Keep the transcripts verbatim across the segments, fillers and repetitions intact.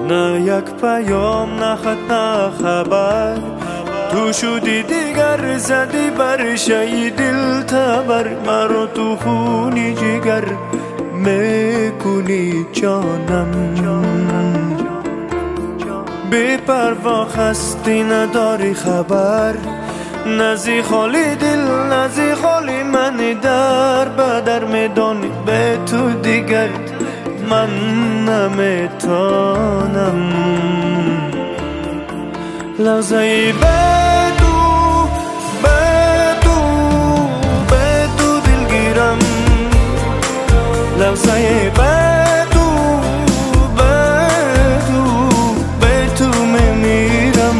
نه یک پیام، نه خط، نه خبر. تو شدی دیگر، زدی بر شی دل تبر. مرا تو خونی جگر میکنی جانم. بی پروا خستی نداری خبر. نزی خالی دل، نزی خالی من در بدر میدانی. به تو دیگر من نمیتانم. لحظه به تو، به تو، به تو دلگیرم. لحظه به تو، به تو، به تو میمیرم.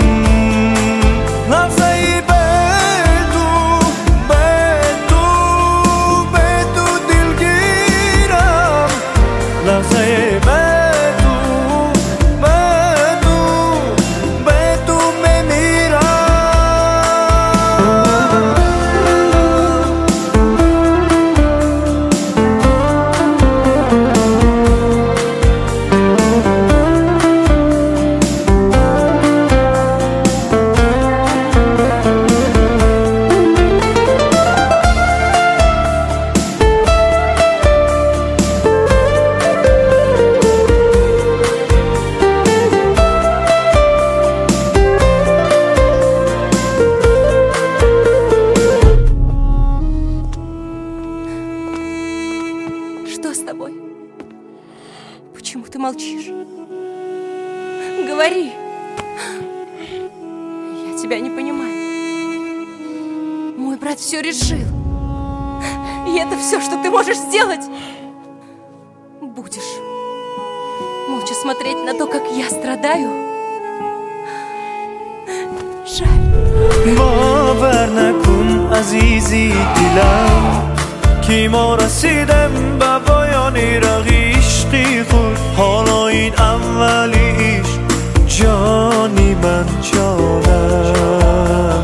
لحظه به تو، به تو، به تو دلگیرم. لحظه Что с тобой? Почему ты молчишь? Говори. Я тебя не понимаю. Мой брат все решил. И это все, что ты можешь сделать. Будешь молча смотреть на то, как я страдаю. Жаль. باور نکن عزیزی دلم که ما رسیدم به پایان راه عشقی خود. حالا این اولی عشق جانی من جانم.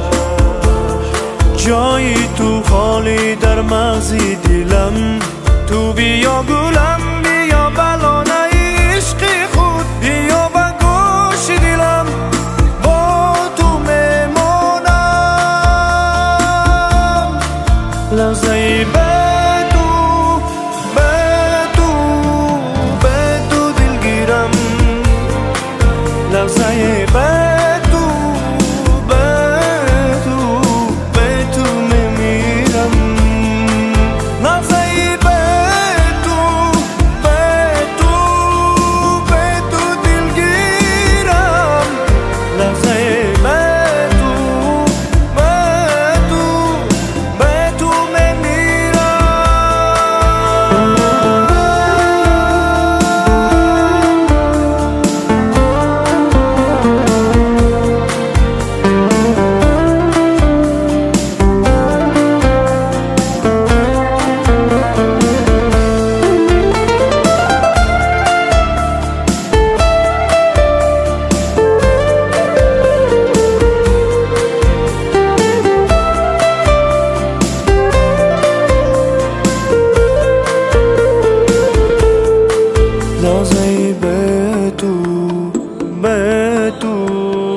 جایی تو خالی در مغز دلم. تو بیا گلم، بیا بلانه عشقی خود. بیا به گوش دلم با تو میمانم. لحظه به لحظه به تو، به تو، به تو میمیرم. لحظه به تو، به تو، به تو دلگیرم. لحظه به تو، به تو، به تو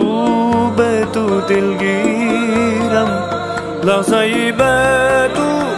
دلگیرم. لحظه به تو